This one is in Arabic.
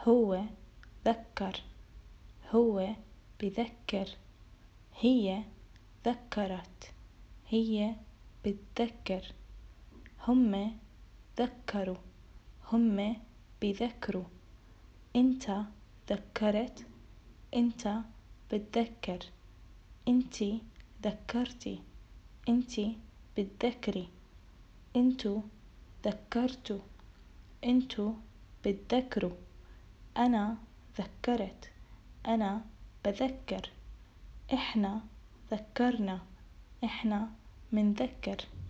هو ذكر، هو بذكر، هي ذكرت، هي بتذكر، هم ذكروا، هم بذكروا، انت ذكرت، انت بتذكر، انتي ذكرتي، انتي بتذكري، انتو ذكرتوا، انتو بتذكروا، أنا ذكرت، أنا بذكر، إحنا ذكرنا، إحنا منذكر.